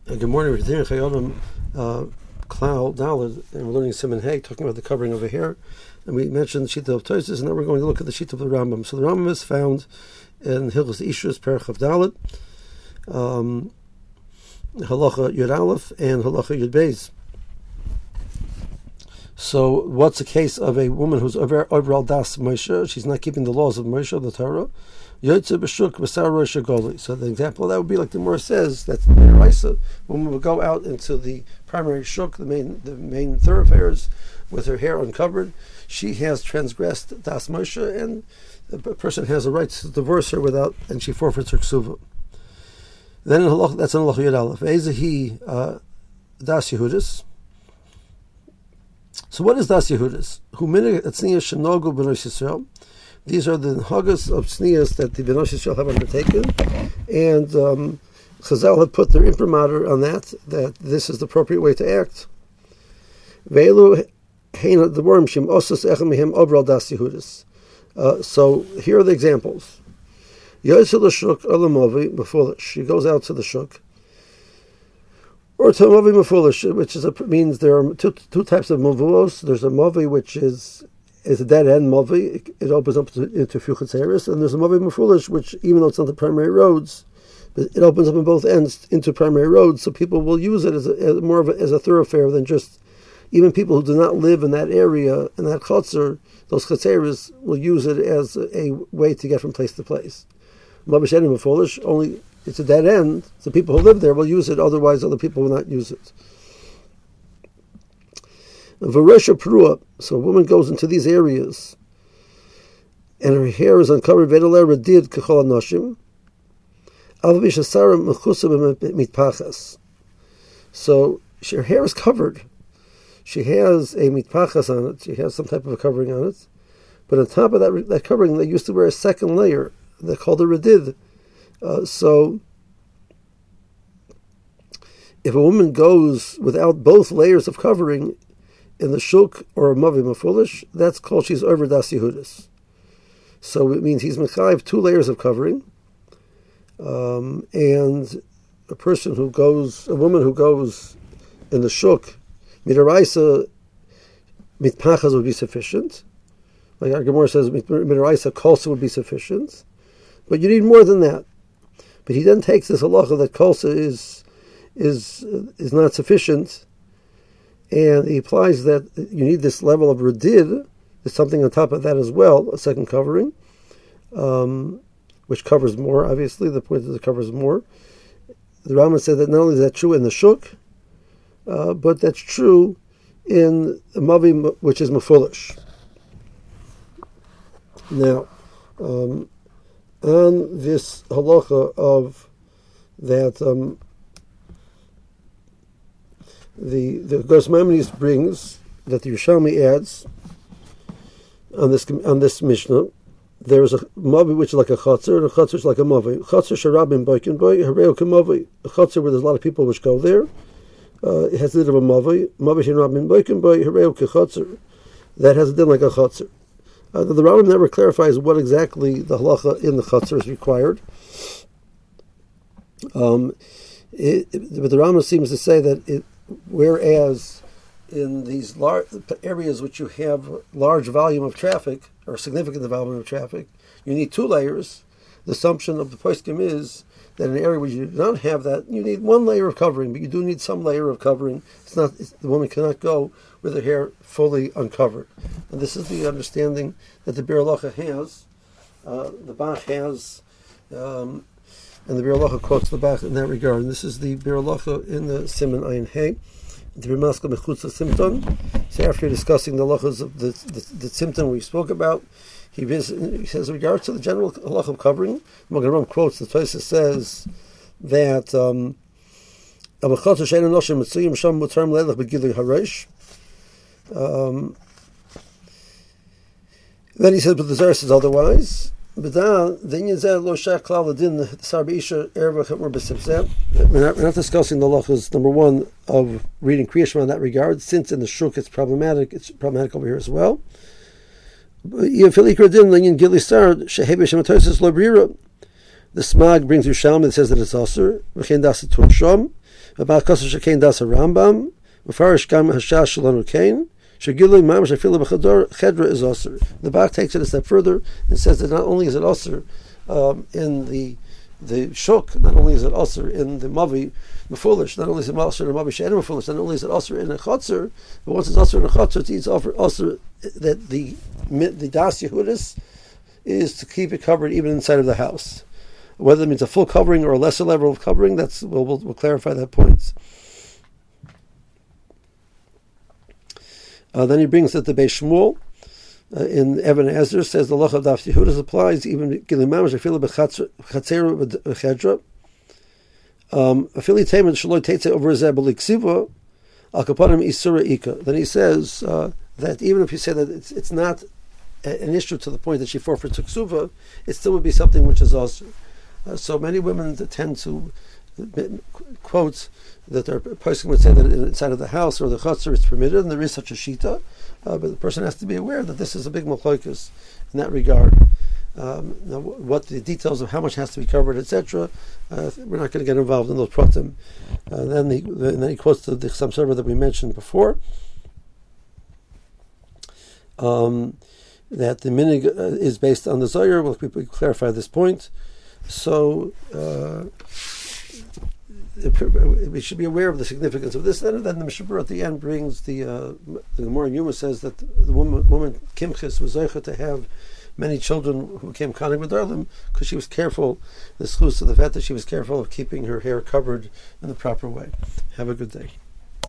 Good morning. We're here in Chayodim Cloud Daled, and we're learning Siman Hay, talking about the covering over here. And we mentioned the Shita of Tosis, and now we're going to look at the Shita of the Rambam. So the Rambam is found in Hilchos Ishus Perach of Daled, Halacha Yud Aleph, and Halacha Yud Beis. So what's the case of a woman who's over al das Moshe? She's not keeping the laws of Moshe, the Torah. Yotze b'shuk b'sar rosh hagoli. So the example that would be like the Gemara says that the Miraisa woman would go out into the primary shuk, the main thoroughfares, with her hair uncovered. She has transgressed das Moshe, and the person has a right to divorce her and she forfeits her ksuva. Then that's an halacha yud aleph. Ezehi das Yehudis. So what is das Yehudis? Hu minhag atznius shenogu b'nos Yisrael. These are the hagas of tznius that the Bnei Yisrael have undertaken, and Chazal have put their imprimatur on that this is the appropriate way to act. Ve'elu heina the worm shim osus echem mehem obral das Yehudis. So here are the examples. Yosel l'shuk alamovi mefulish. She goes out to the shuk, or to movi mefulish, which means there are two types of mavuos. There's a movi which is a dead end movi. It opens up into a few chetzeres, and there's a movi mefulish, which even though it's not the primary roads, it opens up on both ends into primary roads. So people will use it as a thoroughfare than just even people who do not live in that area, in that chotzer. Those chetzeres will use it as a way to get from place to place. Movi she'enim mefulish, only it's a dead end. So people who live there will use it. Otherwise, other people will not use it. Varesha Perua, so a woman goes into these areas and her hair is uncovered. Vedaleh Radid Kechol Anoshim. Alvish Asara Mechusa Mitpachas. So her hair is covered. She has a mitpachas on it. She has some type of a covering on it. But on top of that covering, they used to wear a second layer. They're called a radid. So if a woman goes without both layers of covering in the shuk or a mavi mefulish, that's called she's over das Yehudis. So it means he's mechayiv 2 layers of covering, and a woman who goes in the shuk, midaraisa mitpachas would be sufficient. Like our Gemara says, midaraisa kolsa would be sufficient, but you need more than that. But he then takes this halacha that kolsa is not sufficient, and he applies that you need this level of radid. There's something on top of that as well, a second covering, which covers more. Obviously, the point is it covers more. The Rambam said that not only is that true in the shuk, but that's true in the mavi, which is mefulish. Now, on this halacha of that. The Gos Maimonides brings that the Yerushalmi adds on this Mishnah. There is a mavi which is like a chotzer, and a chotzer is like a mavi. Chotzer sharabim boikin boy hareo kemavi. A chotzer where there's a lot of people which go there. It has a bit of a mavi. Mavi sharabim boikin boy hareo kechotzer. That has a din like a chotzer. The Rambam never clarifies what exactly the halacha in the chotzer is required. But the Rambam seems to say that whereas in these large areas which you have large volume of traffic or significant volume of traffic, you need 2 layers. The assumption of the poskim is that in an area where you do not have that, you need 1 layer of covering, but you do need some layer of covering. The woman cannot go with her hair fully uncovered. And this is the understanding that the Biur Halacha has. The Bach has. And the Biur Halacha quotes the Bach in that regard. And this is the Biur Halacha in the Siman Ayin Hey, the B'maskal Mechutza Simton. So after discussing the halachas of the Simton we spoke about, he says, in regards to the general halacha of covering, Magen Avraham quotes, the Tosfos says that then he says, but the Zohar says otherwise. We're not discussing the halachas, number 1, of reading Kriya Shema in that regard, since in the shuk it's problematic over here as well. The Smag brings Yerushalmi that says that it's Asur. About Kosher Shekain Das Rambam, Mefarish Gam Hashash Shalonu Kain, Shagilui Mamash Afila B'Chador Chedra is Osir. The Bach takes it a step further and says that not only is it Osir in the Shuk, not only is it Osir in the Mavi Mefulish, not only is it Osir in the Mavi She'en Mefulish, not only is it Osir in a Chotzer, but once it's Osir in a Chotzer, it's Osir that the Das Yehudis is to keep it covered even inside of the house. Whether it means a full covering or a lesser level of covering, that's we'll clarify that point. Then he brings it to Beis Shmuel in Even Ezer, says the Loch of Daf Yehudis applies even Gilimam Shafila B'Chatzeru B'Chedra. Afili Teiman Shaloi Teitze over Zebel Iksiva Al Kapanim Isura Ika. Then he says that even if you say that it's not an issue to the point that she forfeits Ksuva, it still would be something which is also. So many women tend to quote that their person would say that inside of the house or the chutzner is permitted, and there is such a shita, but the person has to be aware that this is a big machlokes in that regard. Now, what the details of how much has to be covered, etc., we're not going to get involved in those pratim. Then he quotes the Chassam Sofer that we mentioned before. That the minig is based on the Zohar. We clarify this point. So we should be aware of the significance of this. Then the Mishabur at the end brings the Gemara in Yuma says that the woman Kimchis was zeicha to have many children who became Kohanim Gedolim because she was careful, the schus of the fact that she was careful of keeping her hair covered in the proper way. Have a good day.